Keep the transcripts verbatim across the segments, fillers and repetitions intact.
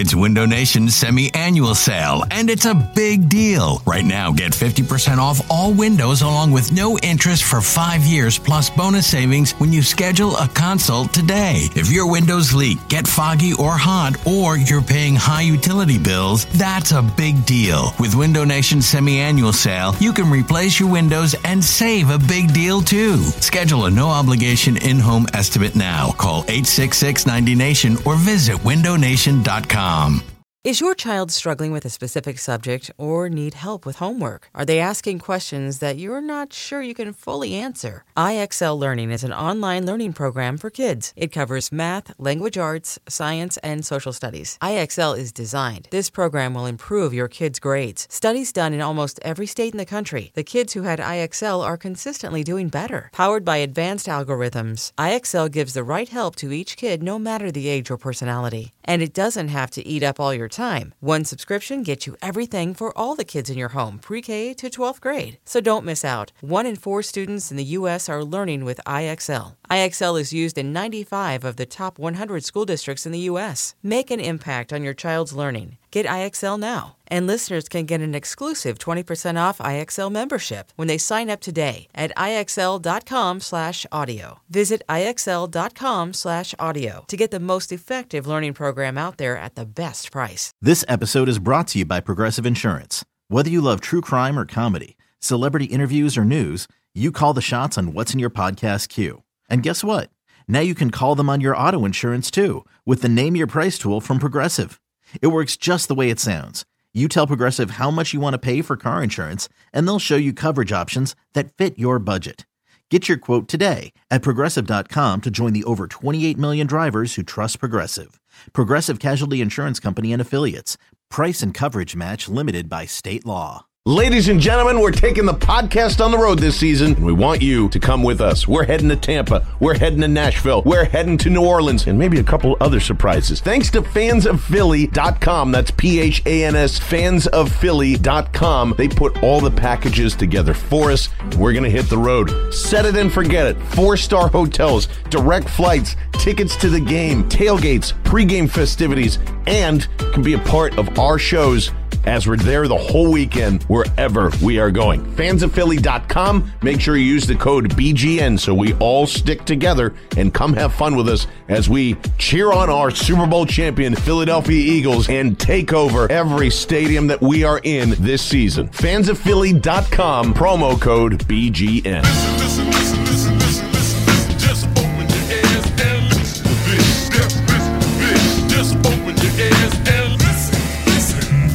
It's Window Nation's semi-annual sale, and it's a big deal. Right now, get fifty percent off all windows along with no interest for five years plus bonus savings when you schedule a consult today. If your windows leak, get foggy or hot, or you're paying high utility bills, that's a big deal. With Window Nation's semi-annual sale, you can replace your windows and save a big deal too. Schedule a no-obligation in-home estimate now. Call eight six six, ninety nation or visit window nation dot com. Is your child struggling with a specific subject or need help with homework? Are they asking questions that you're not sure you can fully answer? I X L Learning is an online learning program for kids. It covers math, language arts, science, and social studies. I X L is designed. This program will improve your kids' grades. Studies done in almost every state in the country. The kids who had I X L are consistently doing better. Powered by advanced algorithms, I X L gives the right help to each kid no matter the age or personality. And it doesn't have to eat up all your time. One subscription gets you everything for all the kids in your home, pre-K to twelfth grade. So don't miss out. One in four students in the U S are learning with I X L. I X L is used in ninety-five of the top one hundred school districts in the U S. Make an impact on your child's learning. Get I X L now. And listeners can get an exclusive twenty percent off I X L membership when they sign up today at IXL.com slash audio. Visit IXL.com slash audio to get the most effective learning program out there at the best price. This episode is brought to you by Progressive Insurance. Whether you love true crime or comedy, celebrity interviews or news, you call the shots on what's in your podcast queue. And guess what? Now you can call them on your auto insurance too with the Name Your Price tool from Progressive. It works just the way it sounds. You tell Progressive how much you want to pay for car insurance, and they'll show you coverage options that fit your budget. Get your quote today at Progressive dot com to join the over twenty-eight million drivers who trust Progressive. Progressive Casualty Insurance Company and Affiliates. Price and coverage match limited by state law. Ladies and gentlemen, we're taking the podcast on the road this season, and we want you to come with us. We're heading to Tampa. We're heading to Nashville. We're heading to New Orleans, and maybe a couple other surprises. Thanks to fans of philly dot com. That's P H A N S, fans of philly dot com. They put all the packages together for us, and we're going to hit the road. Set it and forget it. Four-star hotels, direct flights, tickets to the game, tailgates, pregame festivities, and can be a part of our shows as we're there the whole weekend, wherever we are going. fans of philly dot com. Make sure you use the code B G N so we all stick together and come have fun with us as we cheer on our Super Bowl champion Philadelphia Eagles and take over every stadium that we are in this season. fans of philly dot com, promo code B G N. Listen, listen, listen, listen, listen. Just open your ears and listen to this. Listen, listen, listen. Just open your ears and listen, listen.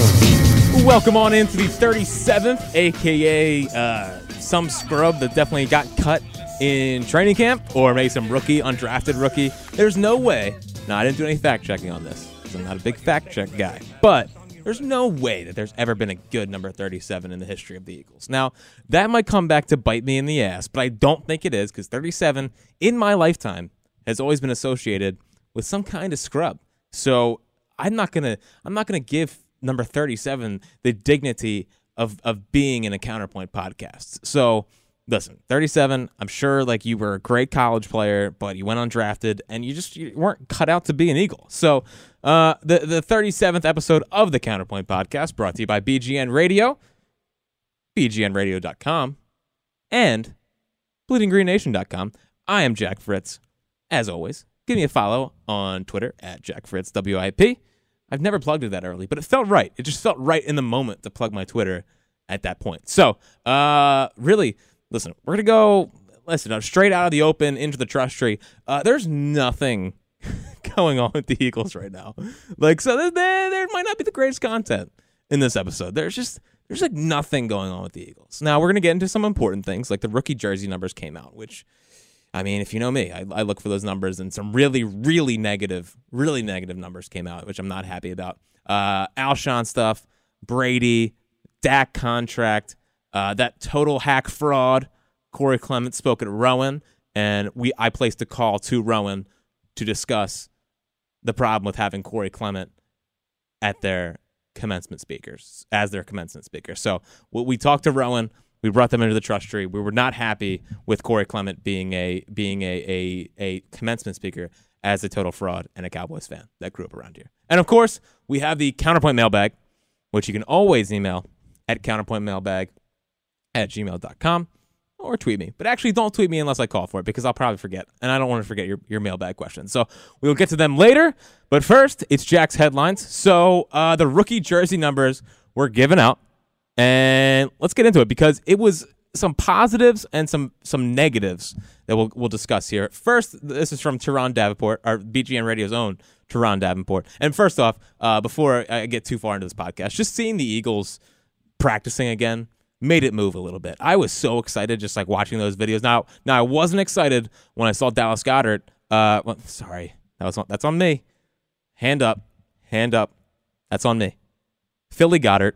Welcome on into the thirty-seventh, a k a. Uh, some scrub that definitely got cut in training camp, or maybe some rookie, undrafted rookie. There's no way. No, I didn't do any fact-checking on this, because I'm not a big fact-check guy. But there's no way that there's ever been a good number thirty-seven in the history of the Eagles. Now, that might come back to bite me in the ass, but I don't think it is, because thirty-seven, in my lifetime, has always been associated with some kind of scrub. So I'm not gonna, I'm not gonna give number thirty-seven the dignity of of being in a Counterpoint podcast. So listen, thirty-seven, I'm sure like you were a great college player, but you went undrafted and you just you weren't cut out to be an Eagle. So uh, the, the thirty-seventh episode of the Counterpoint podcast brought to you by B G N Radio, B G N radio dot com, and bleeding green nation dot com. I am Jack Fritz. As always, give me a follow on Twitter at Jack Fritz W I P. I've never plugged it that early, but it felt right. It just felt right in the moment to plug my Twitter at that point. So, uh, really, listen, we're going to go, listen, straight out of the open into the trust tree. Uh, there's nothing going on with the Eagles right now. Like, so there, there might not be the greatest content in this episode. There's just, there's like nothing going on with the Eagles. Now, we're going to get into some important things, like the rookie jersey numbers came out, which, I mean, if you know me, I, I look for those numbers, and some really, really negative, really negative numbers came out, which I'm not happy about. Uh, Alshon stuff, Brady, Dak contract, uh, that total hack fraud. Corey Clement spoke at Rowan, and we I placed a call to Rowan to discuss the problem with having Corey Clement at their commencement speakers, as their commencement speaker. So we, we talked to Rowan. We brought them into the trust tree. We were not happy with Corey Clement being a being a, a, a commencement speaker as a total fraud and a Cowboys fan that grew up around here. And, of course, we have the Counterpoint mailbag, which you can always email at counterpointmailbag at gmail dot com or tweet me. But actually, don't tweet me unless I call for it because I'll probably forget, and I don't want to forget your, your mailbag questions. So we'll get to them later. But first, it's Jack's headlines. So uh, the rookie jersey numbers were given out, and let's get into it because it was some positives and some some negatives that we'll we'll discuss here. First, this is from Teron Davenport, our B G N Radio's own Teron Davenport. And first off, uh, before I get too far into this podcast, just seeing the Eagles practicing again made it move a little bit. I was so excited just like watching those videos. Now, now I wasn't excited when I saw Dallas Goedert. Uh, well, sorry, that was on, that's on me. Hand up, hand up. That's on me. Philly Goedert.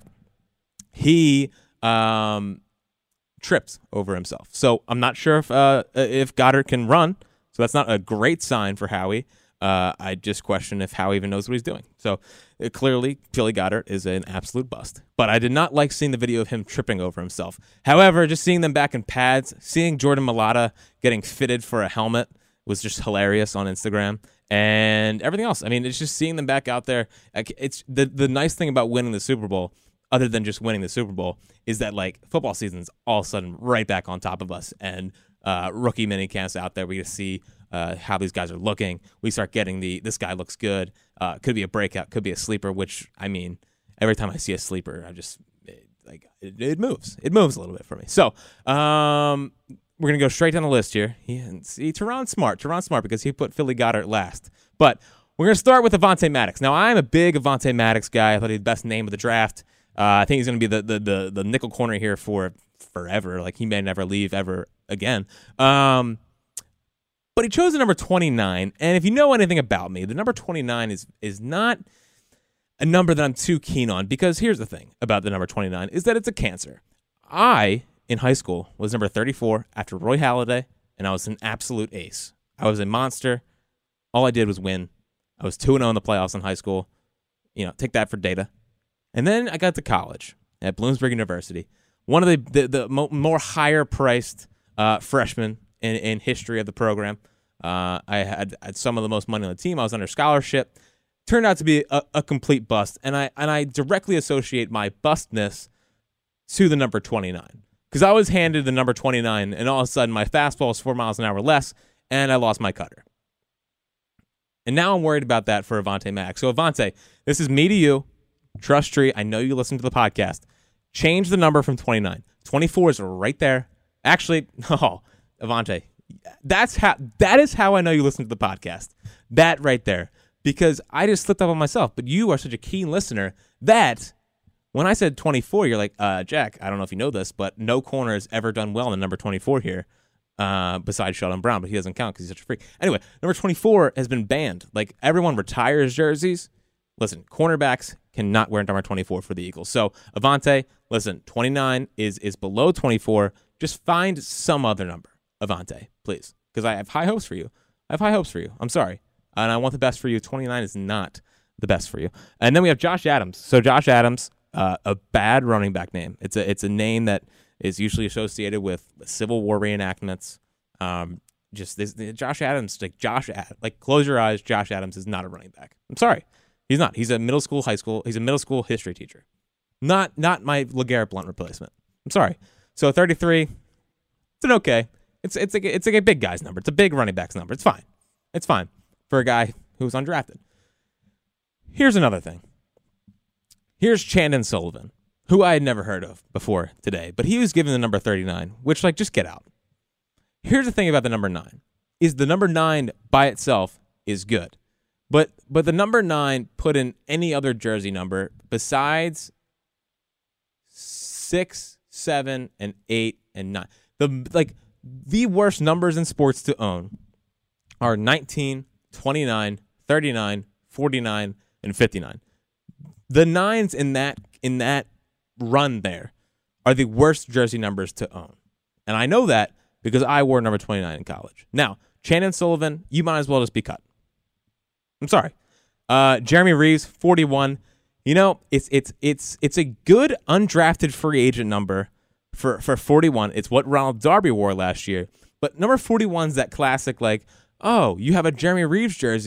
He um. tripped over himself. So I'm not sure if uh, if Goddard can run. So that's not a great sign for Howie. Uh, I just question if Howie even knows what he's doing. So uh, clearly, Philly Goddard is an absolute bust. But I did not like seeing the video of him tripping over himself. However, just seeing them back in pads, seeing Jordan Mailata getting fitted for a helmet was just hilarious on Instagram. And everything else. I mean, it's just seeing them back out there. It's the the nice thing about winning the Super Bowl, other than just winning the Super Bowl, is that like football season's all of a sudden right back on top of us, and uh, rookie mini camps out there. We get to see uh, how these guys are looking. We start getting the this guy looks good. Uh, could be a breakout, could be a sleeper. Which I mean, every time I see a sleeper, I just it, like it, it moves. It moves a little bit for me. So um, we're gonna go straight down the list here. He, see, Teron's smart. Teron's smart because he put Philly Goddard last, but. We're going to start with Avonte Maddox. Now, I'm a big Avonte Maddox guy. I thought he was the best name of the draft. Uh, I think he's going to be the, the the the nickel corner here for forever. Like, he may never leave ever again. Um, but he chose the number twenty-nine. And if you know anything about me, the number twenty-nine is is not a number that I'm too keen on. Because here's the thing about the number twenty-nine is that it's a cancer. I, in high school, was number thirty-four after Roy Halladay, and I was an absolute ace. I was a monster. All I did was win. I was two and oh in the playoffs in high school. You know, take that for data. And then I got to college at Bloomsburg University. One of the the, the mo- more higher-priced uh, freshmen in, in history of the program. Uh, I had, had some of the most money on the team. I was under scholarship. Turned out to be a, a complete bust. And I and I directly associate my bustness to the number twenty-nine. Because I was handed the number twenty-nine, and all of a sudden my fastball is four miles an hour less, and I lost my cutter. And now I'm worried about that for Avonte Maddox. So, Avonte, this is me to you. Trust tree. I know you listen to the podcast. Change the number from twenty-nine. twenty-four is right there. Actually, no, Avonte, that's how, that is how I know you listen to the podcast. That right there. Because I just slipped up on myself. But you are such a keen listener that when I said twenty-four, you're like, uh, Jack, I don't know if you know this, but no corner has ever done well in number twenty-four here. Uh, besides Sheldon Brown, but he doesn't count because he's such a freak. Anyway, number twenty-four has been banned. Like, everyone retires jerseys. Listen, cornerbacks cannot wear number twenty-four for the Eagles. So, Avonte, listen, twenty-nine is is below twenty-four. Just find some other number, Avonte, please, because I have high hopes for you. I have high hopes for you. I'm sorry. And I want the best for you. twenty-nine is not the best for you. And then we have Josh Adams. So, Josh Adams, uh, a bad running back name. It's a it's a name that is usually associated with Civil War reenactments. Um, just this, Josh Adams, like Josh, like close your eyes. Josh Adams is not a running back. I'm sorry, he's not. He's a middle school, high school. He's a middle school history teacher. Not, not my LeGarrette Blount replacement. I'm sorry. So thirty-three, it's an okay. It's it's like it's like a big guy's number. It's a big running back's number. It's fine. It's fine for a guy who was undrafted. Here's another thing. Here's Chandon Sullivan, who I had never heard of before today, but he was given the number thirty-nine, which, like, just get out. Here's the thing about the number nine, is the number nine by itself is good, but but the number nine put in any other jersey number besides six, seven, and eight, and nine. The, like, the worst numbers in sports to own are nineteen, twenty-nine, thirty-nine, forty-nine, and fifty-nine. The nines in that in that run there are the worst jersey numbers to own. And I know that because I wore number twenty-nine in college. Now, Chandon Sullivan, you might as well just be cut. I'm sorry. Uh, Jeremy Reeves, forty-one. You know, it's it's it's it's a good undrafted free agent number for, for forty-one. It's what Ronald Darby wore last year. But number forty-one is that classic, like, oh, you have a Jeremy Reeves jersey.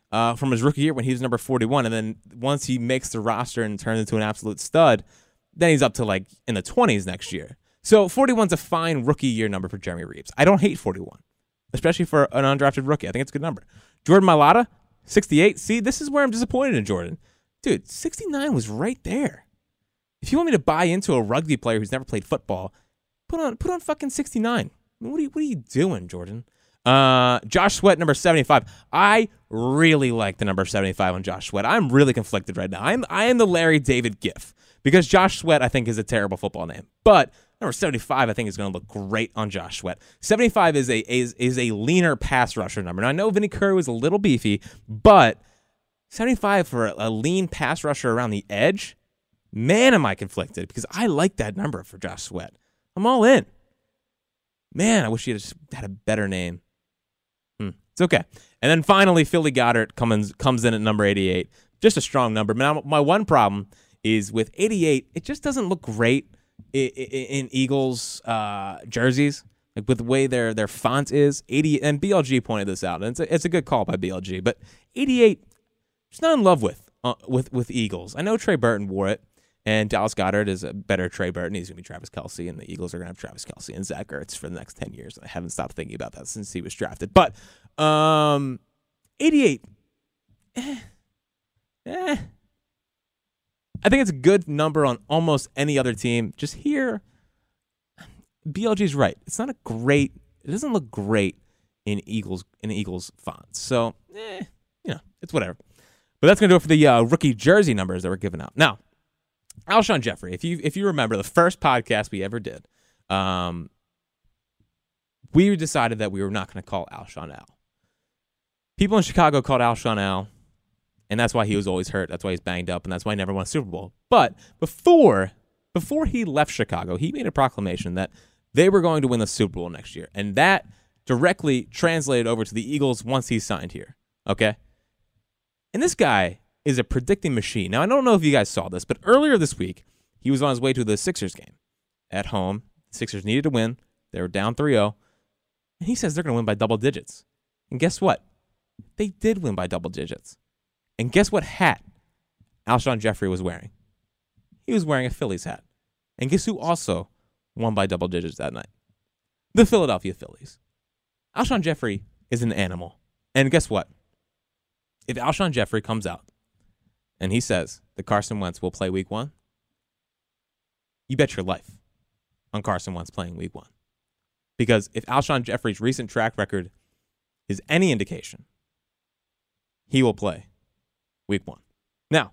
uh, from his rookie year when he was number forty-one. And then once he makes the roster and turns into an absolute stud, then he's up to like in the twenties next year. So forty-one's a fine rookie year number for Jeremy Reaves. I don't hate forty-one, especially for an undrafted rookie. I think it's a good number. Jordan Mailata, sixty-eight. See, this is where I'm disappointed in Jordan. Dude, sixty-nine was right there. If you want me to buy into a rugby player who's never played football, put on put on fucking sixty-nine. I mean, what are you, what are you doing, Jordan? Uh, Josh Sweat, number seventy-five. I really like the number seventy-five on Josh Sweat. I'm really conflicted right now. I'm I am the Larry David gif because Josh Sweat I think is a terrible football name, but number seventy-five I think is going to look great on Josh Sweat. seventy-five is a is is a leaner pass rusher number. Now I know Vinny Curry was a little beefy, but seventy-five for a, a lean pass rusher around the edge. Man, am I conflicted because I like that number for Josh Sweat. I'm all in. Man, I wish he had had a better name. Hmm. It's okay. And then finally, Philly Goddard comes comes in at number eighty-eight. Just a strong number. Now, my one problem is with eighty-eight, it just doesn't look great in, in Eagles uh, jerseys. Like with the way their their font is. eighty and B L G pointed this out. And it's a, it's a good call by B L G. But eighty-eight, just not in love with uh, with with Eagles. I know Trey Burton wore it. And Dallas Goedert is a better Trey Burton. He's going to be Travis Kelce, and the Eagles are going to have Travis Kelce and Zach Ertz for the next ten years. I haven't stopped thinking about that since he was drafted. But um, eighty-eight, eh, eh. I think it's a good number on almost any other team. Just here, B L G's right. It's not a great, it doesn't look great in Eagles in Eagles fonts. So, eh, you know, it's whatever. But that's going to do it for the uh, rookie jersey numbers that we're giving out. Now, Alshon Jeffrey, if you if you remember the first podcast we ever did, um, we decided that we were not going to call Alshon Al. People in Chicago called Alshon Al, and that's why he was always hurt. That's why he's banged up, and that's why he never won a Super Bowl. But before before he left Chicago, he made a proclamation that they were going to win the Super Bowl next year, and that directly translated over to the Eagles once he signed here. Okay, and this guy is a predicting machine. Now, I don't know if you guys saw this, but earlier this week, he was on his way to the Sixers game at home. The Sixers needed to win. They were down three oh. And he says they're going to win by double digits. And guess what? They did win by double digits. And guess what hat Alshon Jeffrey was wearing? He was wearing a Phillies hat. And guess who also won by double digits that night? The Philadelphia Phillies. Alshon Jeffrey is an animal. And guess what? If Alshon Jeffrey comes out and he says that Carson Wentz will play week one, you bet your life on Carson Wentz playing week one. Because if Alshon Jeffrey's recent track record is any indication, he will play week one. Now,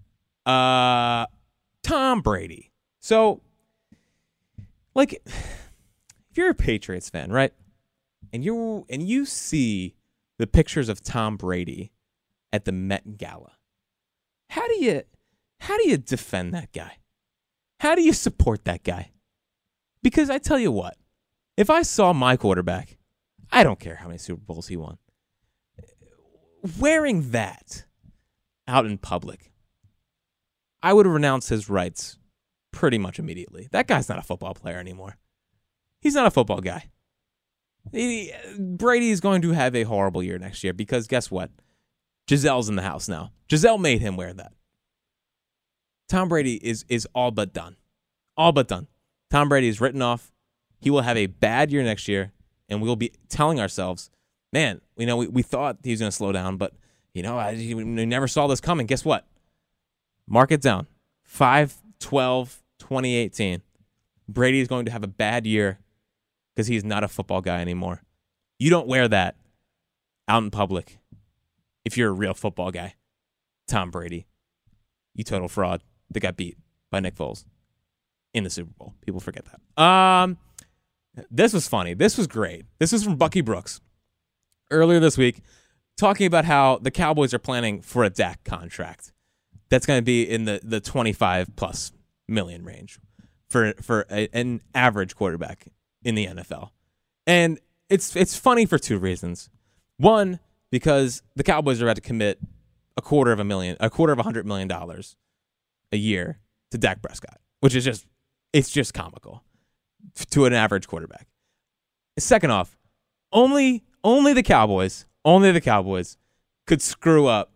uh, Tom Brady. So, like, if you're a Patriots fan, right, and you and you see the pictures of Tom Brady at the Met Gala, How do you how do you defend that guy? How do you support that guy? Because I tell you what, if I saw my quarterback, I don't care how many Super Bowls he won, wearing that out in public, I would renounce his rights pretty much immediately. That guy's not a football player anymore. He's not a football guy. He, Brady is going to have a horrible year next year because guess what? Gisele's in the house now. Gisele made him wear that. Tom Brady is is all but done. All but done. Tom Brady is written off. He will have a bad year next year, and we'll be telling ourselves, man, you know, we, we thought he was going to slow down, but, you know, I we never saw this coming. Guess what? Mark it down. five twelve twenty eighteen. Brady is going to have a bad year because he's not a football guy anymore. You don't wear that out in public. If you're a real football guy, Tom Brady, you total fraud that got beat by Nick Foles in the Super Bowl. People forget that. Um, this was funny. This was great. This is from Bucky Brooks earlier this week, talking about how the Cowboys are planning for a Dak contract that's going to be in the, the twenty-five plus million range for for a, an average quarterback in the N F L. And it's it's funny for two reasons. One, because the Cowboys are about to commit a quarter of a million, a quarter of a hundred million dollars a year to Dak Prescott, which is just, it's just comical to an average quarterback. Second off, only, only the Cowboys, only the Cowboys could screw up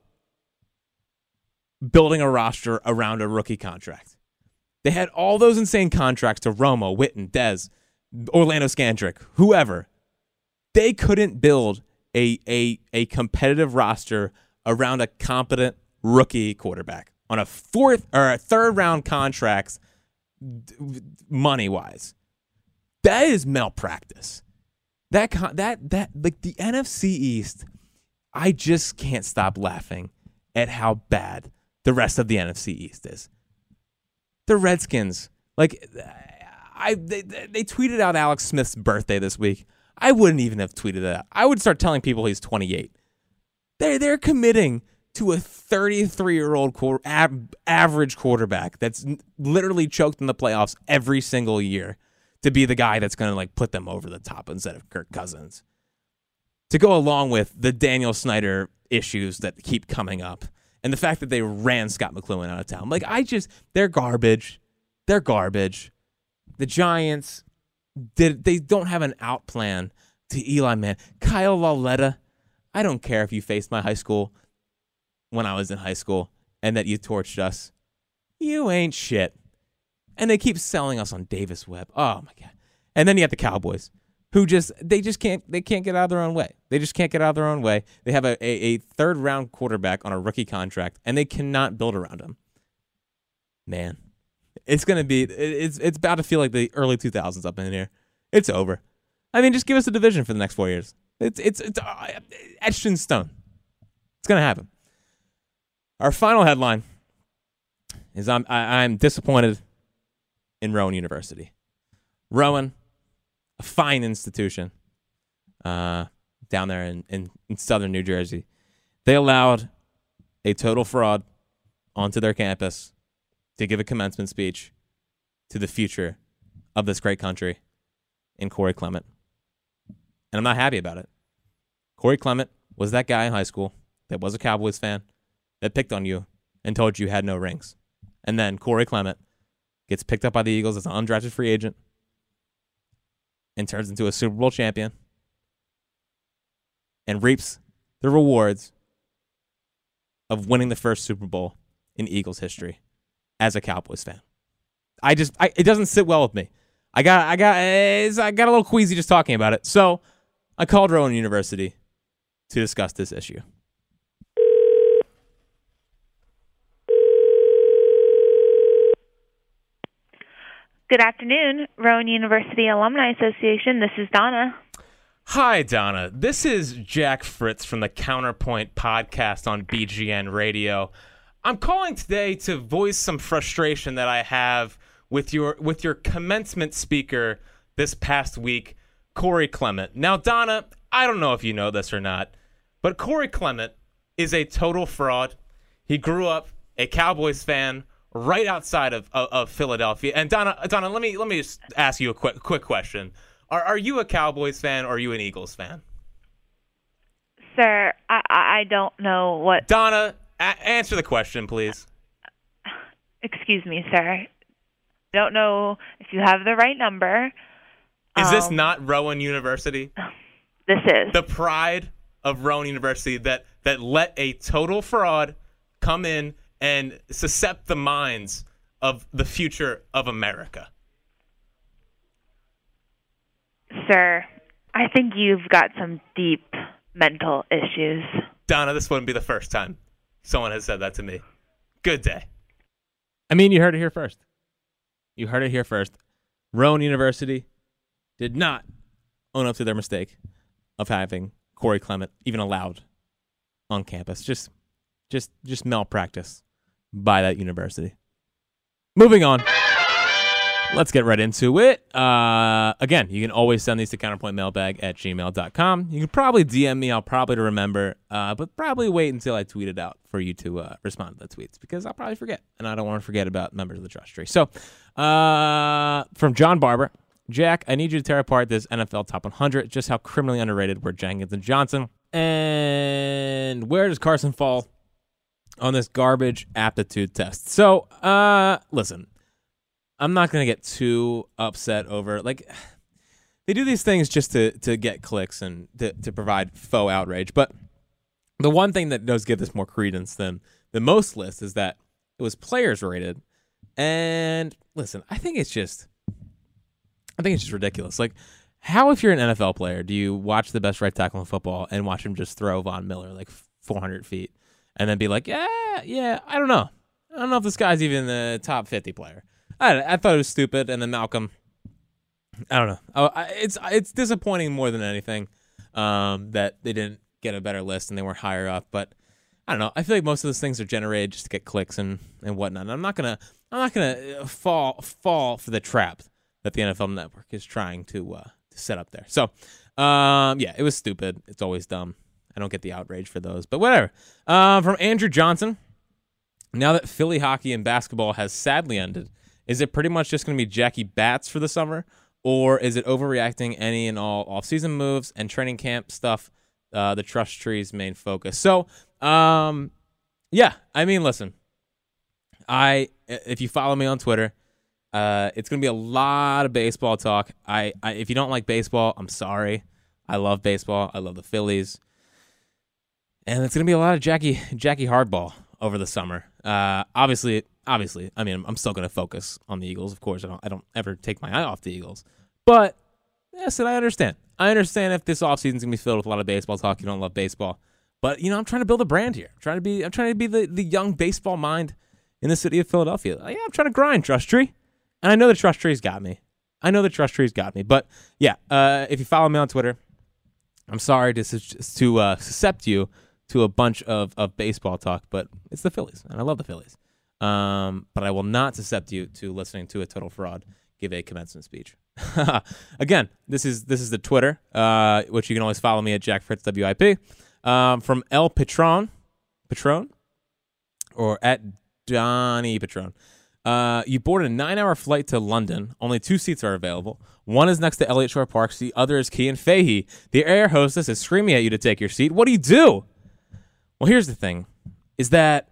building a roster around a rookie contract. They had all those insane contracts to Romo, Witten, Dez, Orlando Scandrick, whoever. They couldn't build a, a, a competitive roster around a competent rookie quarterback on a fourth or a third round contracts money wise. That is malpractice. That con- that that like the N F C East, I just can't stop laughing at how bad the rest of the N F C East is. The Redskins, like I they, they tweeted out Alex Smith's birthday this week. I wouldn't even have tweeted that. I would start telling people he's twenty-eight. They're they're committing to a thirty-three-year-old qu- ab- average quarterback that's n- literally choked in the playoffs every single year to be the guy that's going to like put them over the top instead of Kirk Cousins. To go along with the Daniel Snyder issues that keep coming up and the fact that they ran Scott McCloughan out of town. Like, I just, they're garbage. They're garbage. The Giants, did they don't have an out plan to Eli Manning. Kyle Lauletta, I don't care if you faced my high school when I was in high school and that you torched us. You ain't shit. And they keep selling us on Davis Webb. Oh my God. And then you have the Cowboys, who just they just can't they can't get out of their own way. They just can't get out of their own way. They have a, a, a third round quarterback on a rookie contract and they cannot build around him. Man. It's gonna be it's it's about to feel like the early two thousands up in here. It's over. I mean, just give us a division for the next four years. It's it's it's uh, etched in stone. It's gonna happen. Our final headline is I'm I, I'm disappointed in Rowan University. Rowan, a fine institution, uh, down there in, in, in southern New Jersey. They allowed a total fraud onto their campus to give a commencement speech to the future of this great country in Corey Clement. And I'm not happy about it. Corey Clement was that guy in high school that was a Cowboys fan that picked on you and told you you had no rings. And then Corey Clement gets picked up by the Eagles as an undrafted free agent and turns into a Super Bowl champion and reaps the rewards of winning the first Super Bowl in Eagles history as a Cowboys fan. I just, I, it doesn't sit well with me. I got, I got, I got a little queasy just talking about it. So I called Rowan University to discuss this issue. Good afternoon, Rowan University Alumni Association. This is Donna. Hi, Donna. This is Jack Fritz from the Counterpoint podcast on B G N Radio. I'm calling today to voice some frustration that I have with your with your commencement speaker this past week, Corey Clement. Now, Donna, I don't know if you know this or not, but Corey Clement is a total fraud. He grew up a Cowboys fan right outside of, of, of Philadelphia. And Donna, Donna, let me let me just ask you a quick quick question. Are are you a Cowboys fan or are you an Eagles fan? Sir, I, I don't know what... Donna, a- answer the question, please. Excuse me, sir. I don't know if you have the right number. Is um, this not Rowan University? This is. The pride of Rowan University that, that let a total fraud come in and suscept the minds of the future of America. Sir, I think you've got some deep mental issues. Donna, this wouldn't be the first time someone has said that to me. Good day. I mean, you heard it here first. You heard it here first. Rowan University did not own up to their mistake of having Corey Clement even allowed on campus. Just, just, just malpractice by that university. Moving on. Let's get right into it. Uh, again, you can always send these to counterpointmailbag at gmail dot com. You can probably D M me. I'll probably remember, uh, but probably wait until I tweet it out for you to uh, respond to the tweets because I'll probably forget, and I don't want to forget about members of the Trust Tree. So, uh, from John Barber, Jack, I need you to tear apart this N F L Top one hundred. Just how criminally underrated were Jenkins and Johnson, and where does Carson fall on this garbage aptitude test? So, uh, listen, I'm not going to get too upset over, like, they do these things just to, to get clicks and to, to provide faux outrage, but The one thing that does give this more credence than the most lists is that it was players rated. And listen, I think it's just, I think it's just ridiculous. Like, how, if you're an N F L player, do you watch the best right tackle in football and watch him just throw Von Miller like four hundred feet and then be like, yeah, yeah, I don't know. I don't know if this guy's even the top fifty player. I, I thought it was stupid. And then Malcolm, I don't know. Oh, I, it's it's disappointing more than anything um, that they didn't get a better list and they weren't higher up. But I don't know. I feel like most of those things are generated just to get clicks and, and whatnot. And I'm not gonna I'm not gonna fall fall for the trap that the N F L Network is trying to uh, to set up there. So um, yeah, it was stupid. It's always dumb. I don't get the outrage for those, but whatever. Uh, from Andrew Johnson. Now that Philly hockey and basketball has sadly ended, is it pretty much just going to be Jackie Bats for the summer, or is it overreacting any and all off-season moves and training camp stuff, uh, the Trust Tree's main focus? So, um, yeah, I mean, listen, I if you follow me on Twitter, uh, it's going to be a lot of baseball talk. I, I if you don't like baseball, I'm sorry. I love baseball. I love the Phillies. And it's going to be a lot of Jackie Jackie Hardball over the summer. Uh, obviously, obviously, I mean, I'm still going to focus on the Eagles. Of course, I don't, I don't ever take my eye off the Eagles. But, yes, and I understand. I understand if this offseason is going to be filled with a lot of baseball talk. You don't love baseball. But, you know, I'm trying to build a brand here. I'm trying to be, I'm trying to be the, the young baseball mind in the city of Philadelphia. Yeah, I'm trying to grind, Trust Tree. And I know the Trust Tree's got me. I know the Trust Tree's got me. But, yeah, uh, if you follow me on Twitter, I'm sorry to, to uh, suscept you to a bunch of, of baseball talk, but it's the Phillies, and I love the Phillies. Um, but I will not suscept you to listening to a total fraud give a commencement speech. Again, this is this is the Twitter, uh, which you can always follow me at Jack Fritz W I P. Um, from El Patron, Patron, or at Donnie Patron. Uh, you boarded a nine-hour flight to London. Only two seats are available. One is next to Elliott Shore Park. The other is Kian Fahey. The air hostess is screaming at you to take your seat. What do you do? Well, here's the thing, is that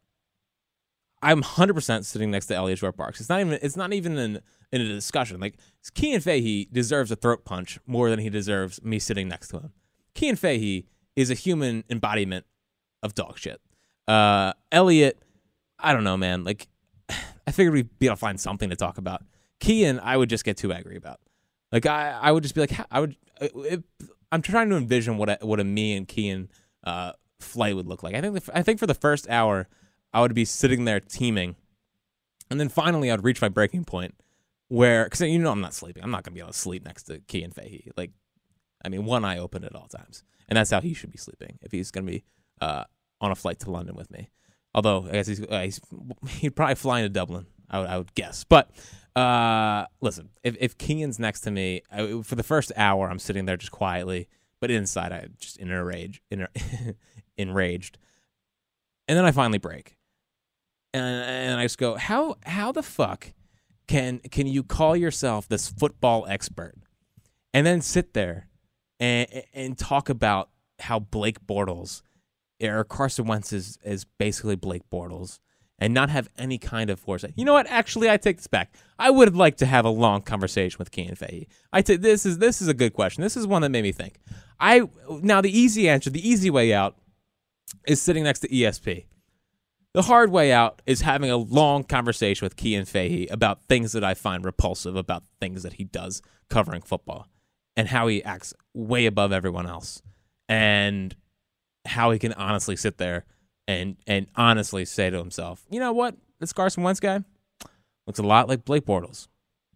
I'm one hundred percent sitting next to Elliott Shore Parks. It's not even it's not even in, in a discussion. Like, Kian Fahey deserves a throat punch more than he deserves me sitting next to him. Kian Fahey is a human embodiment of dog shit. Uh, Elliott, I don't know, man. Like, I figured we'd be able to find something to talk about. Kian, I would just get too angry about. Like, I, I would just be like, I would. It, I'm trying to envision what a, what a me and Kian uh, flight would look like. I think the, I think for the first hour, I would be sitting there teaming, and then finally I'd reach my breaking point where, because you know I'm not sleeping. I'm not gonna be able to sleep next to Kian Fahey. Like, I mean, one eye open at all times, and that's how he should be sleeping if he's gonna be uh, on a flight to London with me. Although I guess he's, uh, he's he'd probably fly into Dublin, I would, I would guess. But uh, listen, if if Kian's next to me, I, for the first hour, I'm sitting there just quietly, but inside I'm just in a rage, in a, enraged, and then I finally break, and and I just go, how how the fuck can can you call yourself this football expert, and then sit there and and talk about how Blake Bortles or Carson Wentz is, is basically Blake Bortles and not have any kind of foresight? You know what? Actually, I take this back. I would like to have a long conversation with Kian Fahey. I t- this is this is a good question. This is one that made me think. I now the easy answer, the easy way out, is sitting next to E S P. The hard way out is having a long conversation with Kian Fahey about things that I find repulsive about things that he does covering football and how he acts way above everyone else, and how he can honestly sit there and and honestly say to himself, you know what, this Carson Wentz guy looks a lot like Blake Bortles.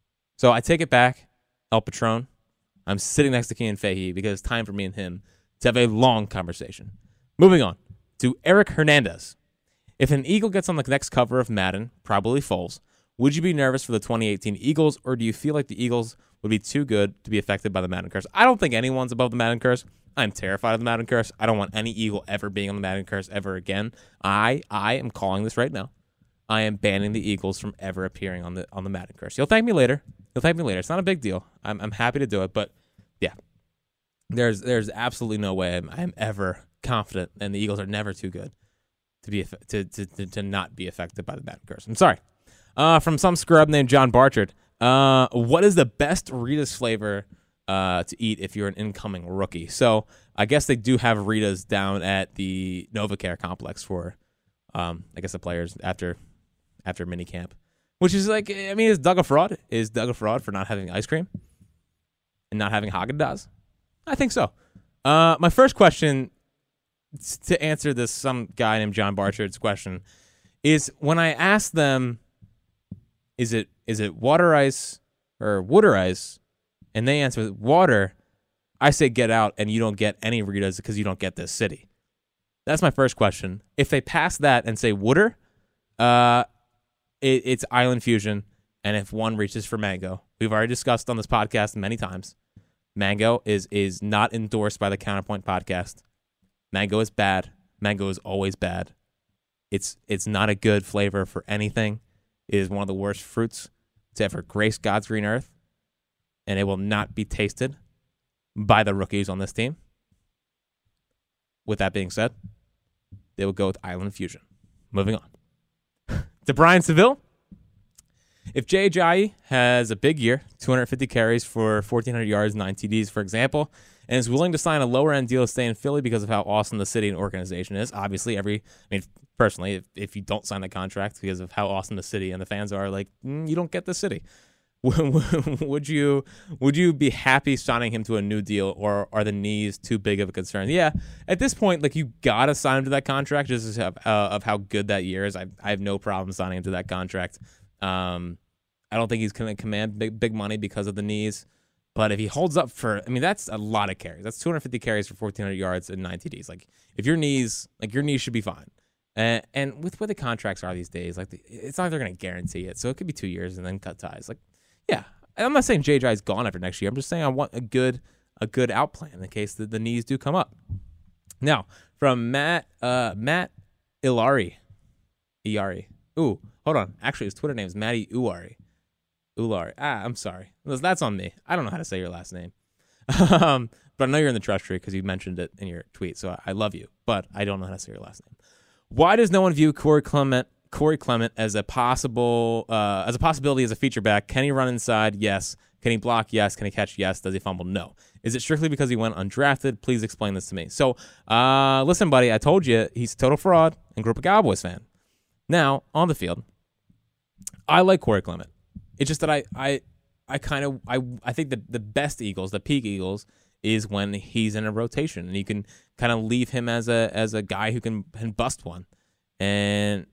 So I take it back, El Patron. I'm sitting next to Kian Fahey because it's time for me and him to have a long conversation. Moving on to Eric Hernandez. If an Eagle gets on the next cover of Madden, probably Foles, would you be nervous for the twenty eighteen Eagles, or do you feel like the Eagles would be too good to be affected by the Madden curse? I don't think anyone's above the Madden curse. I'm terrified of the Madden curse. I don't want any Eagle ever being on the Madden curse ever again. I I am calling this right now. I am banning the Eagles from ever appearing on the on the Madden curse. You'll thank me later. You'll thank me later. It's not a big deal. I'm I'm happy to do it, but yeah, there's there's absolutely no way I'm, I'm ever confident, and the Eagles are never too good to be to to to, to not be affected by the Madden curse. I'm sorry. Uh, from some scrub named John Barchard. Uh, what is the best Rita's flavor uh, to eat if you're an incoming rookie. So I guess they do have Ritas down at the NovaCare complex for, um, I guess, the players after after minicamp, which is like, I mean, is Doug a fraud? Is Doug a fraud for not having ice cream and not having Haagen-Dazs? I think so. Uh, my first question to answer this, some guy named John Barchard's question, is when I asked them, is it is it water ice or water ice, and they answer water, I say get out, and you don't get any Ritas because you don't get this city. That's my first question. If they pass that and say water, uh, it, it's Island Fusion, and if one reaches for Mango, we've already discussed on this podcast many times, Mango is is not endorsed by the Counterpoint podcast. Mango is bad. Mango is always bad. It's it's not a good flavor for anything. It is one of the worst fruits to ever grace God's green earth, and it will not be tasted by the rookies on this team. With that being said, they will go with Island Fusion. Moving on. To Brian Seville. If Jay Ajayi has a big year, two hundred fifty carries for fourteen hundred yards, nine T Ds, for example, and is willing to sign a lower-end deal to stay in Philly because of how awesome the city and organization is, obviously, every, I mean, personally, if, if you don't sign the contract because of how awesome the city and the fans are, like, mm, you don't get the city. would you would you be happy signing him to a new deal, or are the knees too big of a concern? Yeah, at this point, like, you gotta sign him to that contract just of, uh, of how good that year is. I, I have no problem signing him to that contract. Um, I don't think he's going to command big, big money because of the knees. But if he holds up for, I mean, that's a lot of carries. That's two hundred fifty carries for fourteen hundred yards and nine T Ds. Like, if your knees, like, your knees should be fine. And, and with where the contracts are these days, like, the, it's not like they're going to guarantee it. So it could be two years and then cut ties. Like, yeah, I'm not saying J J is gone after next year. I'm just saying I want a good, a good out plan in case the, the knees do come up. Now, from Matt, uh, Matt Ilari, Iari. Ooh, hold on. Actually, his Twitter name is Matty Uari. Ulari. Ah, I'm sorry. That's on me. I don't know how to say your last name. um, but I know you're in the trust tree because you mentioned it in your tweet, so I love you. But I don't know how to say your last name. Why does no one view Corey Clement Corey Clement as a possible uh, as a possibility as a feature back? Can he run inside? Yes. Can he block? Yes. Can he catch? Yes. Does he fumble? No. Is it strictly because he went undrafted? Please explain this to me. So, uh, listen, buddy, I told you he's a total fraud and grew up a Cowboys fan. Now, on the field, I like Corey Clement. It's just that I I, I kind of I, I think that the best Eagles, the peak Eagles, is when he's in a rotation and you can kind of leave him as a as a guy who can, can bust one. And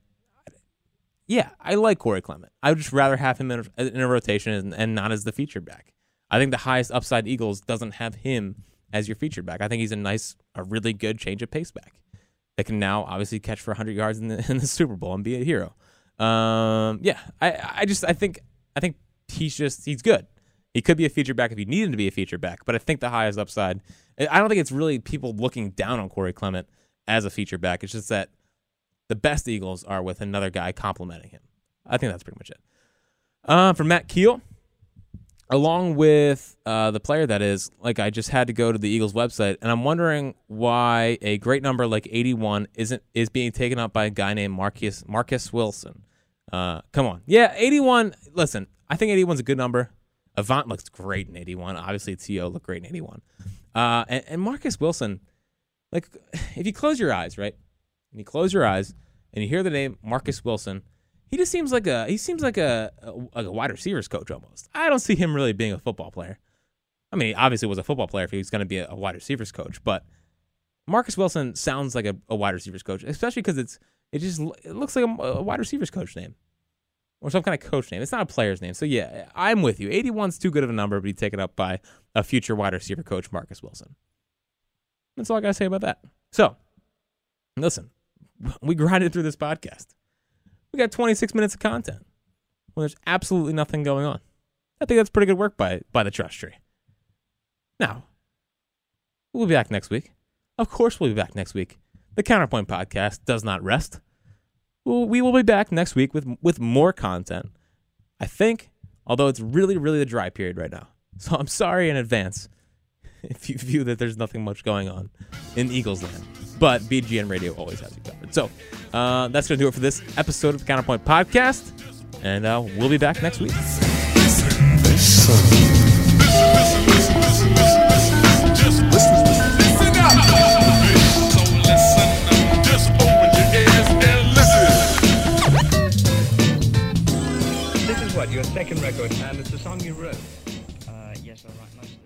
yeah, I like Corey Clement. I would just rather have him in a, in a rotation and, and not as the featured back. I think the highest upside Eagles doesn't have him as your featured back. I think he's a nice, a really good change of pace back that can now obviously catch for one hundred yards in the, in the Super Bowl and be a hero. Um, yeah, I I just I think. I think he's just, he's good. He could be a feature back if you need him to be a feature back, but I think the highest upside, I don't think it's really people looking down on Corey Clement as a feature back. It's just that the best Eagles are with another guy complimenting him. I think that's pretty much it. Uh, for Matt Keel, along with uh, the player that is, like, I just had to go to the Eagles website, and I'm wondering why a great number like eighty-one isn't is being taken up by a guy named Marcus Marcus Wilson. Uh, come on. Yeah, eighty-one. Listen, I think eighty-one's a good number. Avant looks great in eighty-one. Obviously, T O looked great in eighty-one. Uh, and, and Marcus Wilson, like, if you close your eyes, right? And you close your eyes and you hear the name Marcus Wilson, he just seems like a he seems like a, a like a wide receivers coach almost. I don't see him really being a football player. I mean, he obviously was a football player if he was going to be a, a wide receivers coach, but Marcus Wilson sounds like a, a wide receivers coach, especially because it's it just it looks like a, a wide receivers coach name. Or some kind of coach name. It's not a player's name. So, yeah, I'm with you. eighty-one's too good of a number to be taken up by a future wide receiver coach, Marcus Wilson. That's all I got to say about that. So, listen, we grinded through this podcast. We got twenty-six minutes of content when there's absolutely nothing going on. I think that's pretty good work by, by the Trust Tree. Now, we'll be back next week. Of course we'll be back next week. The Counterpoint podcast does not rest. Well, we will be back next week with with more content, I think, although it's really, really the dry period right now. So I'm sorry in advance if you view that there's nothing much going on in Eagles land. But B G N Radio always has you covered. So uh, that's going to do it for this episode of the Counterpoint Podcast, and uh, we'll be back next week. Listen, listen, listen, listen, listen. is what, your second record, and it's a song you wrote? Uh, yes, I write most of